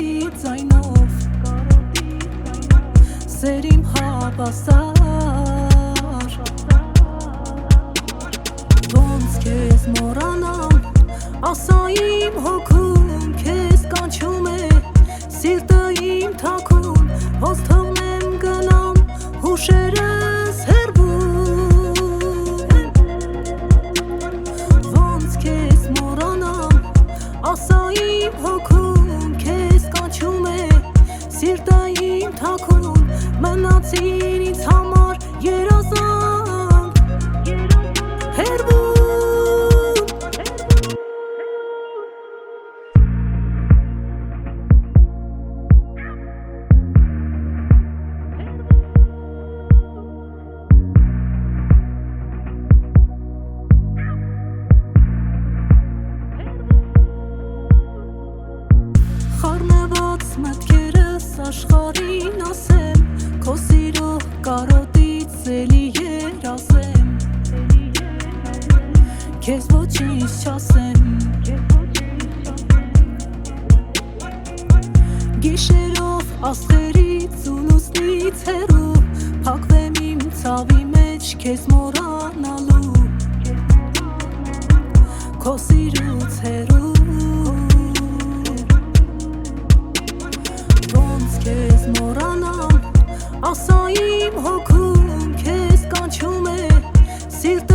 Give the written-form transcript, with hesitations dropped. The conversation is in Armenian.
ձայնով սերիմ հավասար ոնց քեզ մոռանամ ասա իմ հոգում քեզ կանչում է սիրտը իմ թաքուն ոնց թողնեմ գնամ հուշերս հեռվում ոնց քեզ մոռանամ ասա իմ հոգում քեզ կանչում է սիրտը իմ թաքուն մնացին ինձ համար երազանք հեռվում խառնված մտքերս աշխարհին ասեմ քո սիրո կարոտից էլի երազեմ քեզ ոչինչ չասեմ գիշերով աստղերից ու լուսնից հեռու փակվեմ իմ ցավի մեջ քեզ մոռանալու քո սիրուց հեռու քեզ մոռանամ ասա իմ հոգում քեզ կանչում է սիրտ